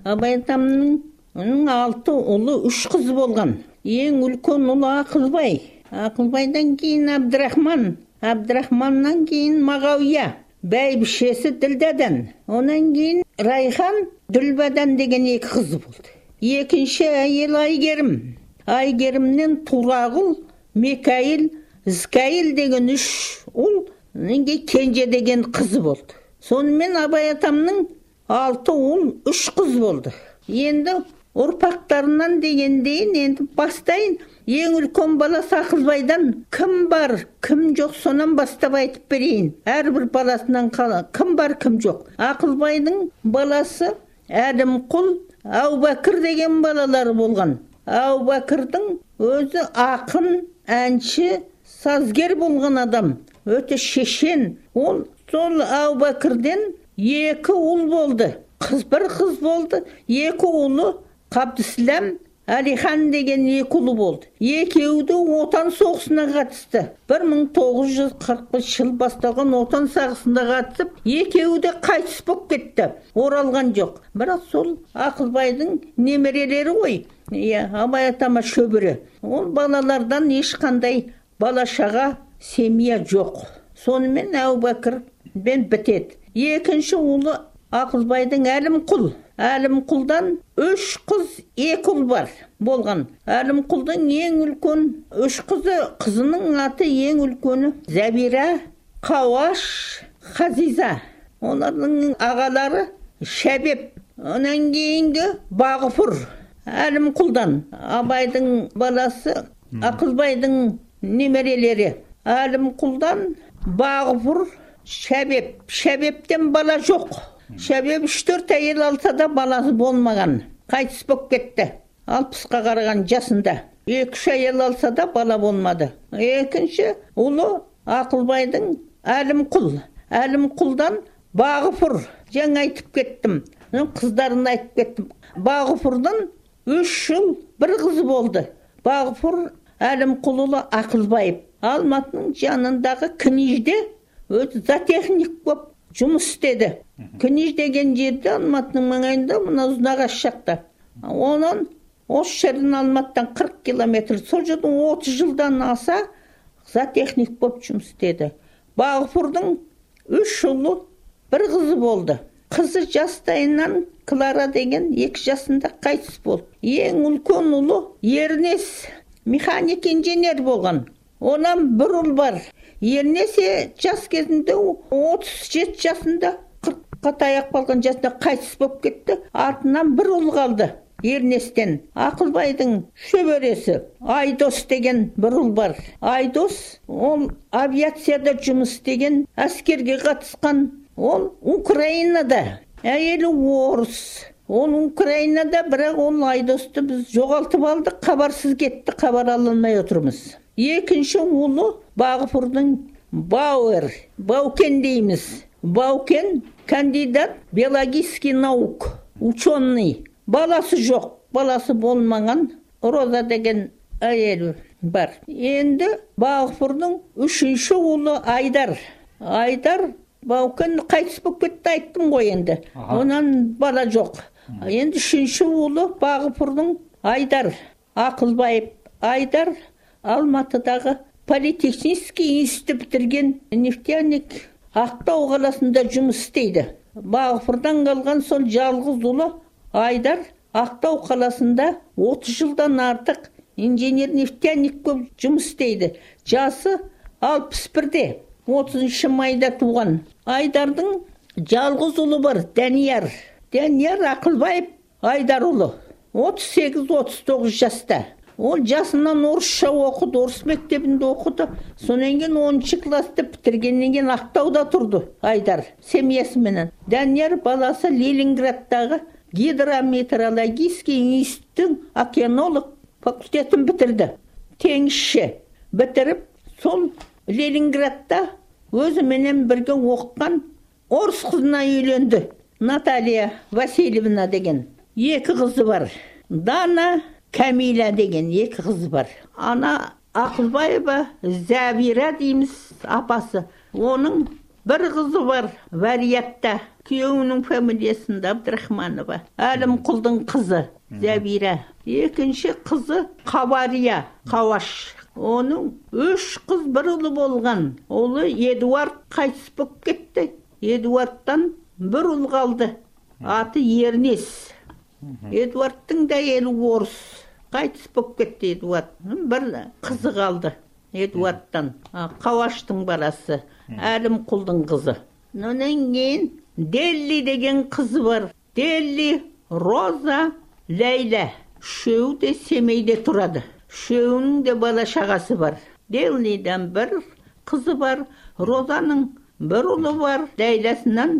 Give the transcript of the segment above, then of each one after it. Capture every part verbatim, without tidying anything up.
абай атамның оның алты ұлы, үш қызы болған. Ең үлкен ұлы Ақылбай. Ақылбайдан кейін Абдрахман. Абдрахманнан кейін Мағауия. Бәйбішесі Ділдадан. Онан кейін Райхан, Дүлбадан деген екі қызы болды. Екінші әйел Айгерім. Айгерімнен Турағұл, Мекаил, Зкаил деген үш ұл, Кенже деген қызы болды. Сонымен абай атамның алты ұл, үш қыз болды. Енді ұрпақтарынан дегендейін, енді бастайын. Ең үлкен баласы Ақылбайдан кім бар, кім жоқ, сонан бастап айтып берейін. Әрбір баласынан кім бар, кім жоқ. Ақылбайдың баласы Әлімқұл, Әубәкір деген балалары болған. Әубәкірдің өзі ақын, әнші, сазгер болған адам. Өте шешен. Ол сол Әубәкірден екі ұл болды. Қыз бір қыз болды. Екі ұлы Қабдысләм, Әлихан деген екі ұлы болды. Екеуі де отан соғысына қатысты. бір мың тоғыз жүз қырық жыл басталған отан соғысына қатысып, екеуі де қайтыс болып кетті. Оралған жоқ. Бірақ сол Ақылбайдың немерелері ғой. Иә, абай атама шөбірі. Ол балалардан ешқандай бала-шаға семья жоқ. Сонымен Әубәкірмен бітеді. Екінші ұлы Ақылбайдың Әлімқұл. Әлімқұлдан үш қыз, екі ұл бар болған. Әлімқұлдың ең үлкен үш қызы, қызының аты ең үлкені Зәбира, Қауаш, Хазиза. Олардың ағалары Шәбеп. Онан кейінгі Бағыпыр. Әлімқұлдан абайдың баласы, Ақылбайдың немерелері. Әлімқұлдан Бағыпыр, Шәбеп. Шәбептен бала жоқ. Шәбеп үш-төрт әйел алса да баласы болмаған. Қайтыс болып кетті. Алпысқа қараған жасында. Екі-үш әйел алса да бала болмады. Екінші ұлы Ақылбайдың Әлімқұл. Әлімқұлдан Бағыпыр. Жаңа айтып кеттім. Қыздарын айтып кеттім. Бағыпырдан үш жыл бір қызы болды. Бағыпыр Әлімқұл ұлы Ақылбаев. Алматының жанындағы Книжде өзі зоотехник болып жұмыс істеді. Книж деген жерде Алматының маңайында, мына Ұзынағаш жақта. Онан осы жерден Алматыдан қырық километр, сол жерден отыз жылдан аса зоотехник болып жұмыс істеді. Бағыпырдың үш ұлы, бір қызы болды. Қызы жастайынан Клара деген екі жасында қайтыс болды. Ең үлкен ұлы Ернес, механик инженер болған. Онан бір ұл бар. Ернесе жас кезінде отыз жеті жасында, қырыққа таяп қалған жасында қайтыс болып кетті. Артынан бір ұл қалды Ернестен. Ақылбайдың шөбересі Айдос деген бір ұл бар. Айдос ол авиацияда жұмыс істеген, әскерге қатысқан. Ол Украинада, әйелі орыс. Ол Украинада, бірақ ол Айдосты біз жоғалтып алдық, хабарсыз кетті, хабар ала алмай отырмыз. Екінші ұлы Бағыпырдың Бауэр, Баукен дейміз. Баукен кандидат биологический наук, ученый. Баласы жоқ, баласы болмаған. Роза деген әйел бар. Енді Бағыпырдың үшінші ұлы Айдар. Айдар Баукен қайтыс болып кетті, айттым ғой енді. Онан бала жоқ. Енді үшінші ұлы Бағыпырдың Айдар. Ақылбаев Айдар Алматыдағы политехнический институт бітірген нефтяник, Ақтау қаласында жұмыс істейді. Бағыпырдан қалған сол жалғыз ұлы Айдар Ақтау қаласында отыз жылдан артық инженер нефтяник болып жұмыс істейді. Жасы алпыс бірде, отызыншы майда туған. Айдардың жалғыз ұлы бар, Дәнияр. Дәнияр Ақылбаев Айдар ұлы. отыз сегіз отыз тоғыз жаста. Ол жасынан орысша оқыды, орыс мектебінде оқыды. Сонан кейін оныншы класты бітіргеннен кейін Ақтауда тұрды Айдар, семьясымен. Дәнияр баласы Ленинградтағы гидрометеорологический институттың океанолог факультетін бітірді. Теңізші бітіріп, сол Ленинградта өзіменен бірге оқыған орыс қызына үйленді. Наталья Васильевна деген. Екі қызы бар. Дана, Камиля деген екі қызы бар. Ана Ақылбаева Зәбира дейміз, апасы. Оның бір қызы бар Вариятта, күйеуінің фамилиясында Абдрахманова. Әлімқұлдың қызы Зәбира. Екінші қызы Қабария, Қауаш. Оның үш қыз бір ұлы болған. Олы Эдуард қайтыс болып кетті. Эдуардтан бір ұл қалды. Аты Ернес. Эдуардтың да елі орыс. Қайтыс болып кетті Эдуард. Бір қызы қалды Эдуардтан. Қауаштың баласы. Әлімқұлдың қызы. Онан кейін Делли деген қызы бар. Делли, Роза, Лейла. Үшеуі де Семейде тұрады. Үшеуінің де бала шағасы бар. Деллиден бір қызы бар. Розаның бір ұлы бар. Лейласынан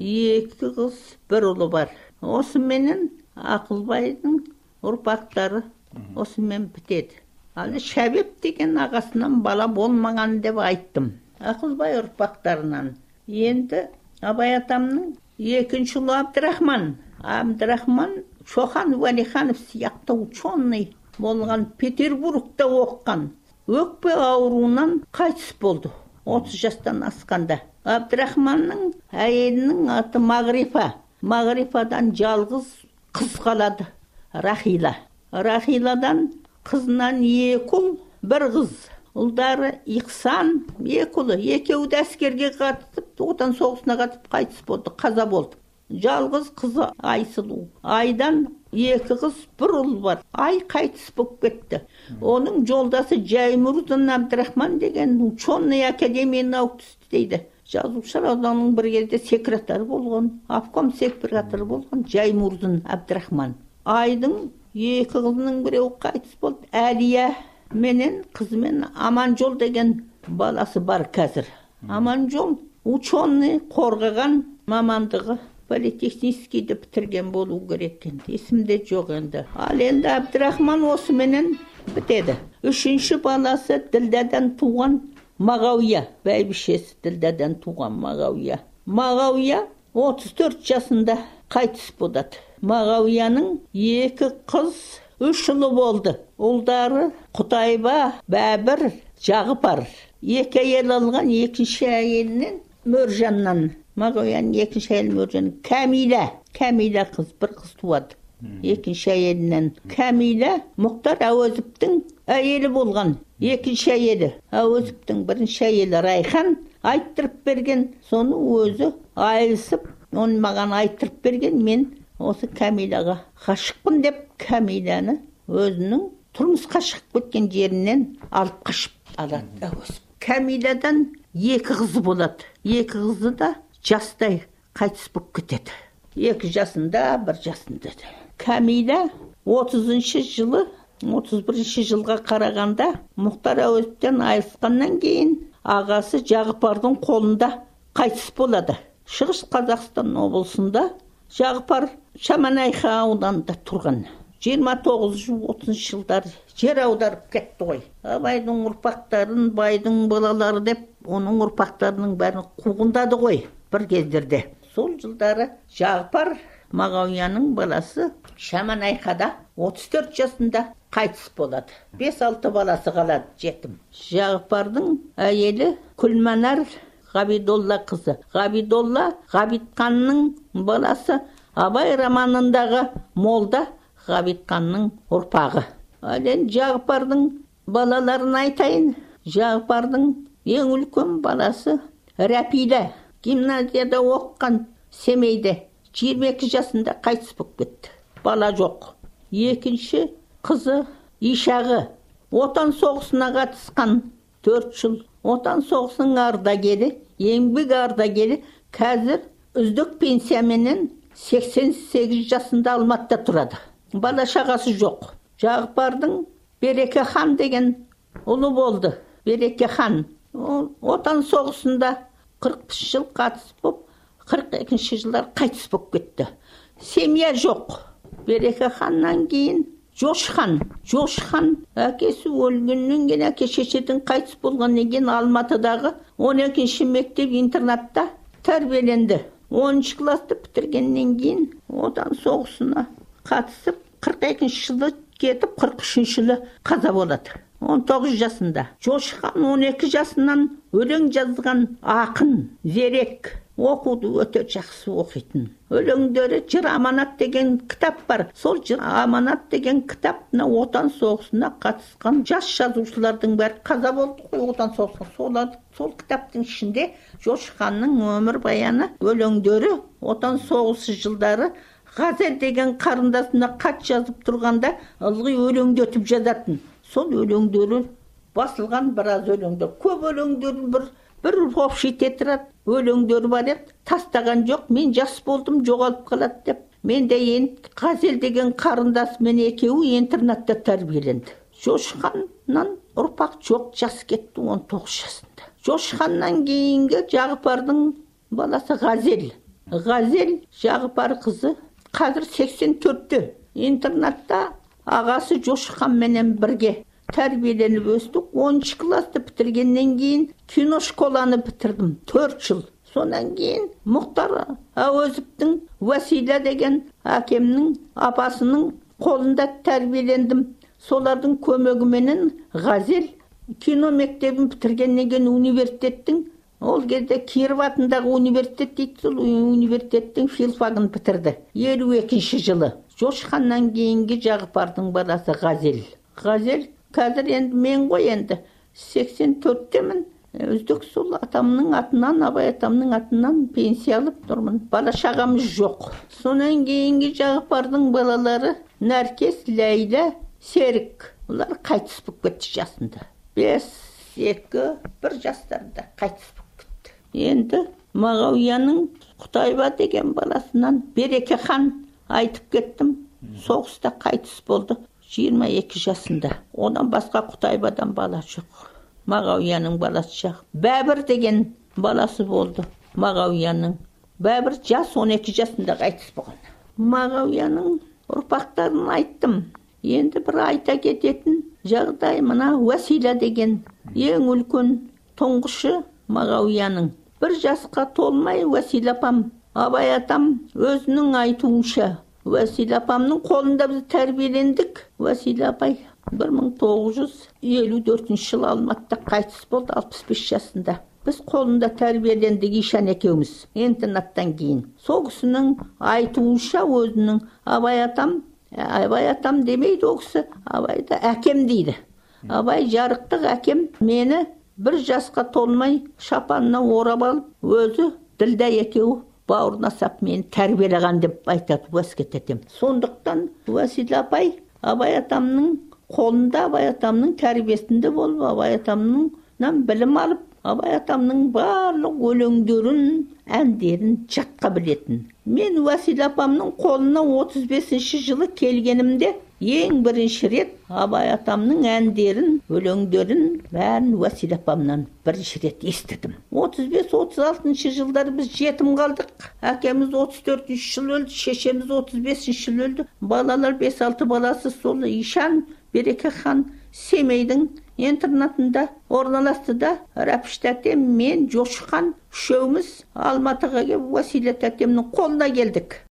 екі қыз, бір ұлы бар. Осыменен Ақылбайдың ұрпақтары осымен бітеді. Ал Шәбеп деген ағасынан бала болмаған деп айттым. Ақылбай ұрпақтарынан. Енді Абай атамның екінші ұлы Абдрахман. Абдрахман Шохан Уәлиханов сияқты ученый болған, Петербургта оққан. Өкпе ауруынан қайтыс болды. отыз жастан асқанда. Абдрахманның әйелінің аты Мағрифа. Мағрифадан жалғыз қыз қалады. Рахила. Рахиладан қызынан екі ұл, бір қыз. Ұлдары Иқсан, екі ұлы. Екеуі де әскерге қатысып, отан соғысына қатысып қайтыс болды, қаза болды. Жалғыз қызы Айсұлу. Айдан екі қыз, бір ұл бар. Ай қайтыс болып кетті. Оның жолдасы Жаймұрдын Абдрахман деген ученый академия наукасы дейді. Жазушылар ауданының бір кезде секретары болған, обком секретары болған Жаймұрдын Абдрахман. Айдың екі қызының біреуі қайтыс болды. Әлия менен қызымен Аманжол деген баласы бар қазір. Аманжол ученый, қорғаған мамандығы политехническийді бітірген болу керек екен. Есімде жоқ енді. Ал енді Абдрахман осыменен бітеді. Үшінші баласы Ділдадан туған Мағауия, бәйбішесі Ділдадан туған Мағауия. Мағауия отыз төрт жасында қайтыс болады. Мағауияның екі қыз, үш ұлы болды. Ұлдары Құтайба, Бәбір, Жағыпар. Екі әйел алған, екінші әйелінен Мөржаннан. Мағауияның екінші әйелі Мөржан. Кәмилә, Кәмилә қыз, бір қыз туады. Екінші әйелінен. Кәмилә Мұхтар Әуезовтің әйелі болған. Екінші әйелі. Әуезовтің бірінші әйелі Райхан айттырып берген. Соны өзі айылсып, оны маған айттырып берген. Мен осы Кәмиләға қашықпын деп, Кәмиләні өзінің тұрмысқа шығып кеткен жерінен алып қашып алады. Әуезов. Кәмиләдан екі қызы болады. Екі қызы да жастай қайтыс болып кетеді. Екі жасында, бір жасында. Кәмилә отызыншы жылы, отыз бірінші жылға қарағанда Мұхтар Әуезовтен айырылғаннан кейін ағасы Жағыпардың қолында қайтыс болады. Шығыс Қазақстан облысында Жағыпар Шаманайха ауданында тұрған. жиырма тоғыз отызыншы жылдар жер аударып кетті ғой. Абайдың ұрпақтарын, байдың балалары деп, оның ұрпақтарының бәрін қуғындады ғой бір кездерде. Сол жылдары Жағыпар Мағауияның баласы Шаманайхада отыз төрт жасында қайтыс болады. бес алты баласы қалады, жетім. Жағыпардың әйелі Күлманар Ғабидолла қызы. Ғабидолла Ғабитханның баласы, Абай романындағы молда Ғабитханның ұрпағы. Әлен Жағыпардың балаларын айтайын. Жағыпардың ең үлкен баласы Рәпилә. Гимназияда оққан, Семейде. жиырма екі жасында қайтыс болып кетті. Бала жоқ. Екінші қызы Ишағы. Отан соғысына қатысқан төрт жыл. Отан соғысының ардагері, еңбек ардагері, қазір үздік пенсияменен сексен сегіз жасында Алматыда тұрады. Бала шағасы жоқ. Жағыпардың Береке хан деген ұлы болды. Береке хан. Отан соғысында қырық үш жыл қатысып болып, қырық екінші жылдар қайтыс болып кетті. Семья жоқ. Береке ханнан кейін Жош хан. Жош хан әкесі өлгеннен кейін, әке шешеден қайтыс болғаннан кейін Алматыдағы он екінші мектеп интернатта тәрбиеленді. оныншы класты бітіргеннен кейін отан соғысына қатысып, қырық екінші жылы кетіп, қырық үшінші жылы қаза болады. он тоғыз жасында. Жошық хан он екі жасынан өлең жазған ақын, зерек, оқуды өте жақсы оқитын. Өлеңдері Жыр аманат деген кітап бар. Сол Жыр аманат деген кітапна отан соғысына қатысқан жас жазушылардың бәрі қаза болды ғой отан соғысына. Солар сол кітаптың ішінде Жошық ханның өмір баяны, өлеңдері отан соғысы жылдары Ғазел деген қарындасына хат жазып тұрғанда ылғи өлеңдетіп жазатын. Сол өлеңдері басылған біраз өлеңдер. Көп өлеңдер бір бір общий тетрадь өлеңдер бар еді. Тастаған жоқ, мен жас болдым, жоғалып қалады деп. Мен де енді Ғазел деген қарындасымен екеуі интернатта тәрбиеленді. Жошық ханнан ұрпақ жоқ, жас кетті он тоғыз жасында. Жошық ханнан кейінгі Жағыпардың баласы Ғазел. Ғазел Жағыпар қызы қазір сексен төртте. Интернатта ағасы Жошық ханменен бірге тәрбиеленіп өстік. оныншы класты бітіргеннен кейін кино школаны бітірдім. төрт жыл. Сонан кейін Мұхтар Әуезовтің Уәсила деген әкемнің апасының қолында тәрбиелендім. Солардың көмегіменен Ғазел кино мектебін бітіргеннен кейін университеттің, ол кезде Киров атындағы университет дейді, сол университеттің филфагын бітірді. елу екінші жылы. Жошық ханнан кейінгі Жағыпардың баласы Ғазел. Ғазел қазір енді мен ғой енді сексен төрттемін. Үздік сол атамның атынан, Абай атамның атынан пенсия алып тұрмын. Бала шағамыз жоқ. Сонан кейінгі Жағыпардың балалары Нәркес, Ләйла, Серік. Олар қайтыс болып кетті жасында. бес, екі, бір жастарында қайтыс болып кетті. Енді Мағауияның Құтайба деген баласынан Береке хан айтып кеттім. Соғыста қайтыс болды. жиырма екі жасында. Одан басқа Құтайбадан бала жоқ. Мағауияның баласы жоқ. Бәбір деген баласы болды. Мағауияның. Бәбір жас он екі жасында қайтыс болған. Мағауияның ұрпақтарын айттым. Енді бір айта кететін жағдай мына Уәсила деген ең үлкен тұңғышы Мағауияның. Бір жасқа толмай Уәсила апам, Абай атам өзінің айтуынша Уәсила апамның қолында біз тәрбиелендік. Уәсила апай бір мың тоғыз жүз елу төртінші жылы Алматыда қайтыс болды, алпыс бес жасында. Біз қолында тәрбиелендік Ишан екеуміз интернаттан кейін. Сол кісінің айтуынша өзінің Абай атам, Абай атам демейді ол кісі, Абайды әкем дейді. Абай жарықтық әкем мені бір жасқа толмай шапанына орап алып, өзі Ділдә екеуі бауырына сап мені тәрбиелеген деп айтады Уәске тәтем. Сондықтан Уәсила апай Абай атамның қолында, Абай атамның тәрбиесінде болып, Абай атамнан білім алып, Абай атамның барлық өлеңдерін, әндерін жатқа білетін. Мен Уәсила апамның қолына отыз бесінші жылы келгенімде ең бірінші рет Абай атамның әндерін, өлеңдерін бәрін Уәсила апамнан бірінші рет естідім. отыз бес отыз алтыншы жылдары біз жетім қалдық. Әкеміз отыз төртінші жыл өлді, шешеміз отыз бесінші жыл өлді. Балалар бес алты баласы сол Ишан, Береке хан Семейдің интернатында орналасты да, Рәпіш тәтем, мен, Жошық хан үшеуміз Алматыға келіп Уәсила тәтемнің қолына келдік.